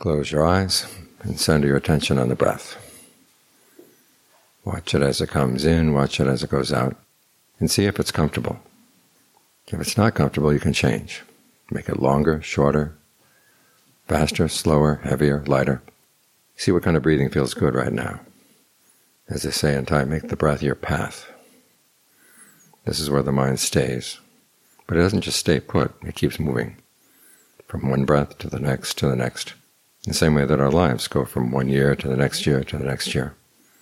Close your eyes and center your attention on the breath. Watch it as it comes in, watch it as it goes out, and see if it's comfortable. If it's not comfortable, you can change. Make it longer, shorter, faster, slower, heavier, lighter. See what kind of breathing feels good right now. As they say in Thai, make the breath your path. This is where the mind stays. But it doesn't just stay put, it keeps moving from one breath to the next to the next. In the same way that our lives go from one year to the next year to the next year.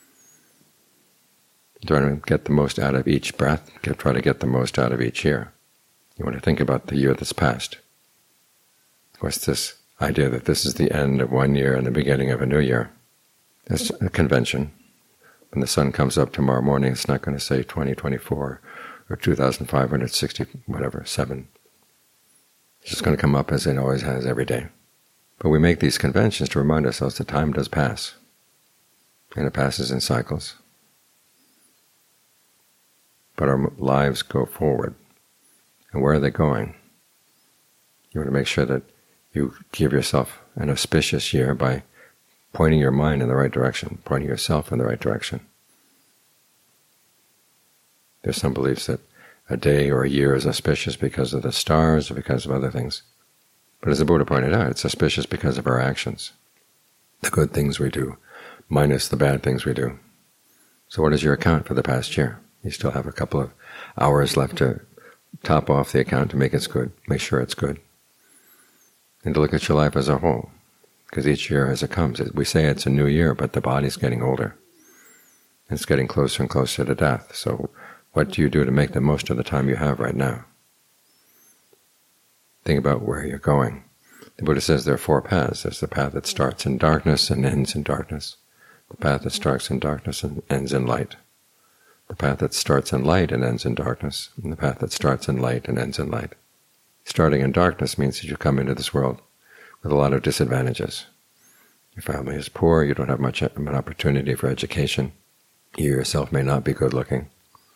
Try to get the most out of each breath, try to get the most out of each year. You want to think about the year that's passed. Of course, this idea that this is the end of one year and the beginning of a new year, that's a convention. When the sun comes up tomorrow morning, it's not going to say 2024 or 2,560, whatever, 7. It's just going to come up as it always has every day. But we make these conventions to remind ourselves that time does pass, and it passes in cycles. But our lives go forward. And where are they going? You want to make sure that you give yourself an auspicious year by pointing your mind in the right direction, pointing yourself in the right direction. There's some beliefs that a day or a year is auspicious because of the stars or because of other things. But as the Buddha pointed out, it's auspicious because of our actions, the good things we do, minus the bad things we do. So what is your account for the past year? You still have a couple of hours left to top off the account to make it good, make sure it's good. And to look at your life as a whole, because each year as it comes, we say it's a new year, but the body's getting older. It's getting closer and closer to death. So what do you do to make the most of the time you have right now? Think about where you're going. The Buddha says there are 4 paths. There's the path that starts in darkness and ends in darkness. The path that starts in darkness and ends in light. The path that starts in light and ends in darkness. And the path that starts in light and ends in light. Starting in darkness means that you come into this world with a lot of disadvantages. Your family is poor, you don't have much of an opportunity for education. You yourself may not be good looking.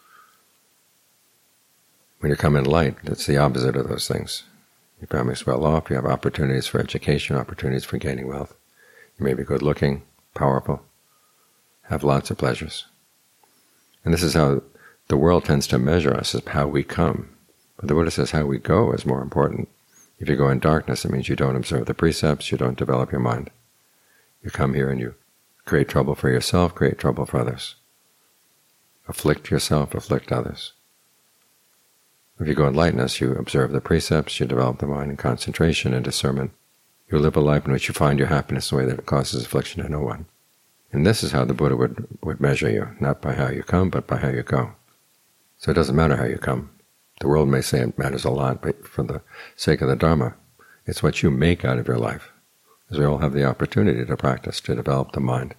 When you come in light, it's the opposite of those things. Your family's well off, you have opportunities for education, opportunities for gaining wealth. You may be good looking, powerful, have lots of pleasures. And this is how the world tends to measure us, is how we come. But the Buddha says how we go is more important. If you go in darkness, it means you don't observe the precepts, you don't develop your mind. You come here and you create trouble for yourself, create trouble for others. Afflict yourself, afflict others. If you go in lightness, you observe the precepts, you develop the mind in concentration and discernment. You live a life in which you find your happiness in a way that it causes affliction to no one. And this is how the Buddha would measure you, not by how you come, but by how you go. So it doesn't matter how you come. The world may say it matters a lot, but for the sake of the Dharma, it's what you make out of your life. Because we all have the opportunity to practice, to develop the mind,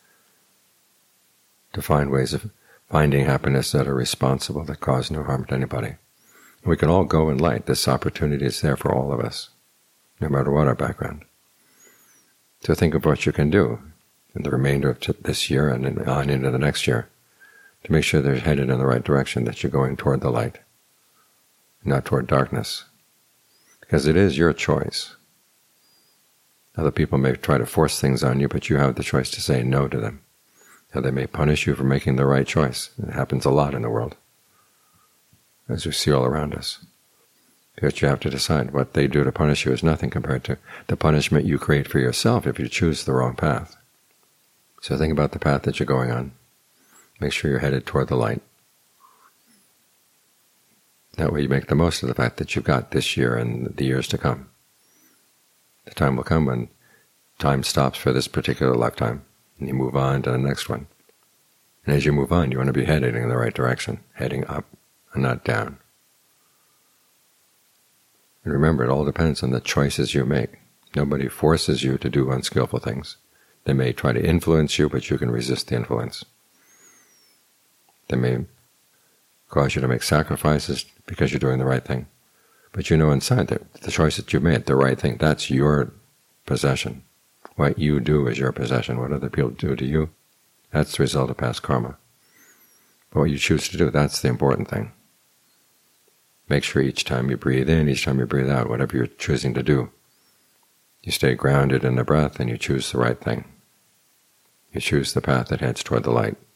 to find ways of finding happiness that are responsible, that cause no harm to anybody. We can all go in light. This opportunity is there for all of us, no matter what our background. So think of what you can do in the remainder of this year and on into the next year to make sure they're headed in the right direction, that you're going toward the light, not toward darkness. Because it is your choice. Other people may try to force things on you, but you have the choice to say no to them. Now they may punish you for making the right choice. It happens a lot in the world, as we see all around us. Because you have to decide what they do to punish you is nothing compared to the punishment you create for yourself if you choose the wrong path. So think about the path that you're going on. Make sure you're headed toward the light. That way you make the most of the fact that you've got this year and the years to come. The time will come when time stops for this particular lifetime, and you move on to the next one. And as you move on, you want to be heading in the right direction, heading up and not down. And remember, it all depends on the choices you make. Nobody forces you to do unskillful things. They may try to influence you, but you can resist the influence. They may cause you to make sacrifices because you're doing the right thing. But you know inside that the choice that you made, the right thing, that's your possession. What you do is your possession. What other people do to you, that's the result of past karma. But what you choose to do, that's the important thing. Make sure each time you breathe in, each time you breathe out, whatever you're choosing to do, You stay grounded in the breath and you choose the right thing. You choose the path that heads toward the light.